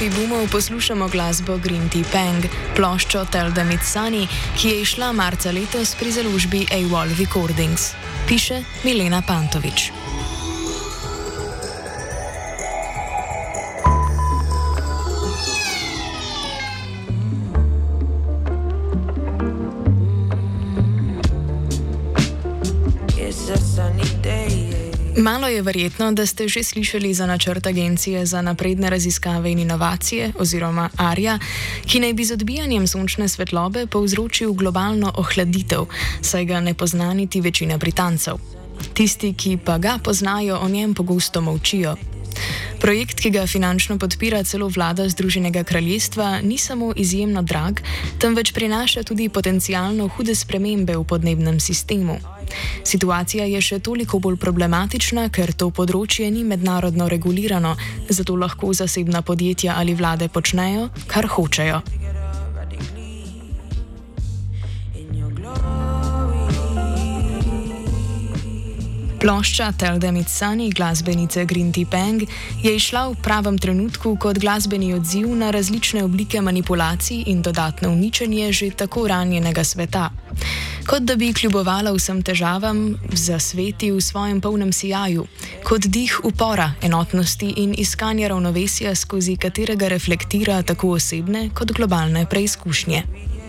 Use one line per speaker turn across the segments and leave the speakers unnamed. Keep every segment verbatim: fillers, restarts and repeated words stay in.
ekipi Boomov poslušamo glasbo Green Tea Peng, ploščo Tell Them It's Sunny, ki je izšla marca letos pri založbi A W O L Recordings. Piše Milena Pantovič. Malo je verjetno, da ste že slišali za načrt Agencije za napredne raziskave in inovacije oziroma ARIA, ki naj bi z odbijanjem sončne svetlobe povzročil globalno ohladitev, saj ga ne pozna niti večina Britancev. Tisti, ki pa ga poznajo, o njem pogosto molčijo. Projekt, ki ga finančno podpira celo vlada Združenega kraljestva, ni samo izjemno drag, temveč prinaša tudi potencialno hude spremembe v podnebnem sistemu. Situacija je še toliko bolj problematična, ker to področje ni mednarodno regulirano, zato lahko zasebna podjetja ali vlade počnejo, kar hočejo. Plošča Tell Them It's Sunny glasbenice Green Tea Peng je izšla v pravem trenutku kot glasbeni odziv na različne oblike manipulacij in dodatno uničenje že tako ranjenega sveta. Kot da bi kljubovala vsem težavam za sveti v svojem polnem sijaju, kot dih upora, enotnosti in iskanja ravnovesja, skozi katerega reflektira tako osebne kot globalne preizkušnje.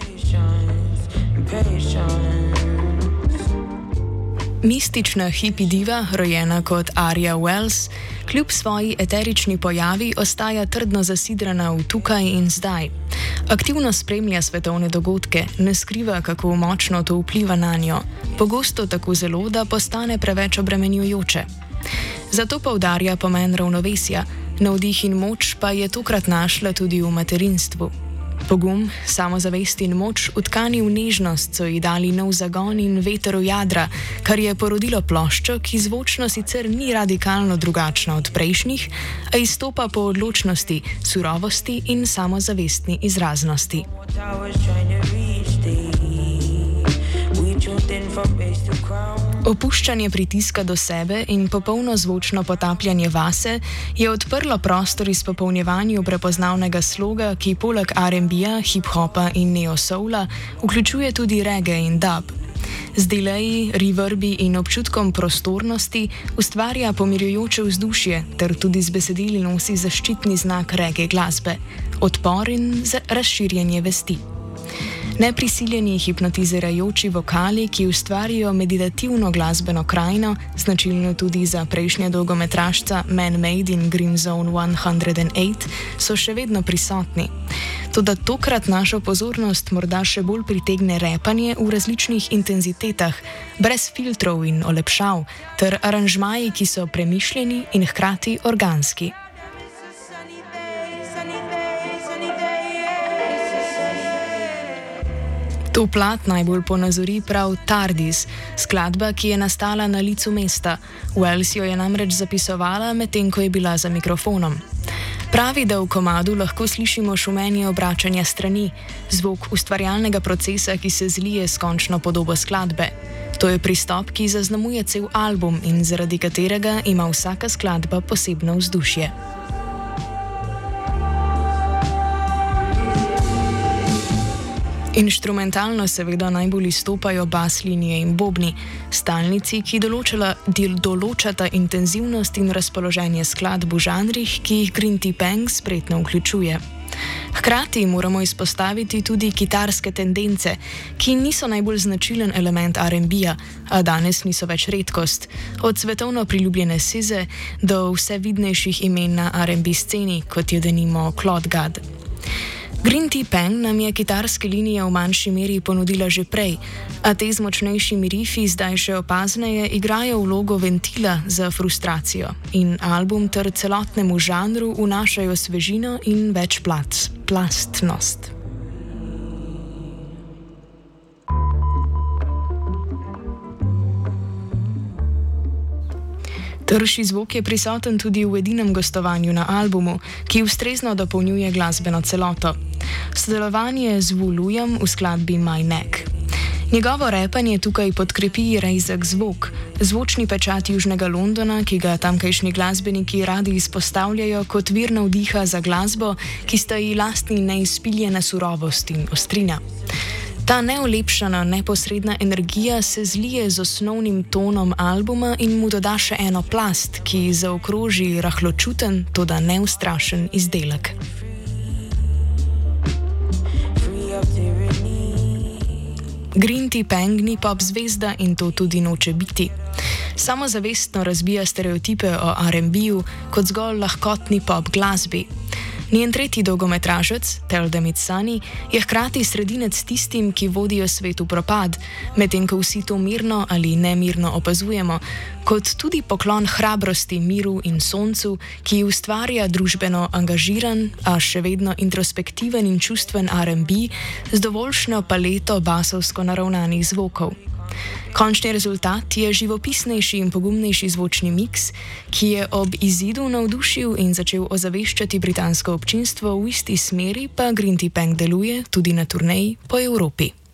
Mistična hipi diva, rojena kot Aria Wells, kljub svoji eterični pojavi ostaja trdno zasidrana v tukaj in zdaj. Aktivno spremlja svetovne dogodke, ne skriva, kako močno to vpliva nanjo, pogosto tako zelo, da postane preveč obremenjujoče. Zato poudarja pomen ravnovesja, navdih in moč pa je tokrat našla tudi v materinstvu. Pogum, samozavest in moč, utkani v nežnost, so ji dali nov zagon in veter v jadra, kar je porodilo ploščo, ki zvočno sicer ni radikalno drugačna od prejšnjih, a izstopa po odločnosti, surovosti in samozavestni izraznosti. Opuščanje pritiska do sebe in popolno zvočno potapljanje vase je odprlo prostor izpopolnjevanju prepoznavnega sloga, ki poleg R and B-ja, hip-hopa in neo-soula vključuje tudi reggae in dub. Z delaji, reverbi in občutkom prostornosti ustvarja pomirjujoče vzdušje ter tudi z besedili nosi zaščitni znak reggae glasbe, odpor in razširjanje vesti. Neprisiljeni hipnotizirajoči vokali, ki ustvarijo meditativno glasbeno krajino, značilno tudi za prejšnje dolgometražca Man Made in Green Zone sto osem, so še vedno prisotni. Toda tokrat našo pozornost morda še bolj pritegne repanje v različnih intenzitetah, brez filtrov in olepšav, ter aranžmaji, ki so premišljeni in hkrati organski. To plat najbolj ponazori prav Tardis, skladba, ki je nastala na licu mesta. Wells jo je namreč zapisovala, medtem ko je bila za mikrofonom. Pravi, da v komadu lahko slišimo šumenje obračanja strani, zvok ustvarjalnega procesa, ki se zlije s končno podobo skladbe. To je pristop, ki zaznamuje cel album in zaradi katerega ima vsaka skladba posebno vzdušje. Inštrumentalno seveda najbolj izstopajo bas linije in bobni, stalnici, ki določala, določata intenzivnost in razpoloženje skladb v žanrih, ki jih Green Tea Peng spretno vključuje. Hkrati moramo izpostaviti tudi kitarske tendence, ki niso najbolj značilen element R and B-ja, a danes niso več redkost, od svetovno priljubljene Size do vse vidnejših imen na R and B sceni, kot je denimo Claude Gadd. Green Tea Peng nam je kitarske linije v manjši meri ponudila že prej, a te z močnejšimi rifi zdaj še opazneje igrajo vlogo ventila za frustracijo in album ter celotnemu žanru vnašajo svežino in večplastnost. Trši zvok je prisoten tudi v edinem gostovanju na albumu, ki ustrezno dopolnjuje glasbeno celoto. Sodelovanje z Wu Lujem v skladbi My Neck. Njegovo repanje tukaj podkrepi rezek zvok, zvočni pečat Južnega Londona, ki ga tamkajšnji glasbeniki radi izpostavljajo kot vir navdiha za glasbo, ki sta ji lastni neizpiljena surovost in ostrina. Ta neolepšana, neposredna energija se zlije z osnovnim tonom albuma in mu doda še eno plast, ki zaokroži rahločuten, toda neustrašen izdelek. Grinty Pang ni pop zvezda in to tudi noče biti. Samozavestno razbija stereotipe o R and B-ju kot zgolj lahkotni pop glasbi. Njen tretji dolgometražec, Tell Them It's Sunny, je hkrati sredinec tistim, ki vodijo svet v propad, medtem ko vsi to mirno ali nemirno opazujemo, kot tudi poklon hrabrosti, miru in soncu, ki ustvarja družbeno angažiran, a še vedno introspektiven in čustven R and B z dovoljšno paleto basovsko naravnanih zvokov. Končni rezultat je živopisnejši in pogumnejši zvočni miks, ki je ob izidu navdušil in začel ozaveščati britansko občinstvo, v isti smeri pa Grinty Pang deluje tudi na turneji po Evropi.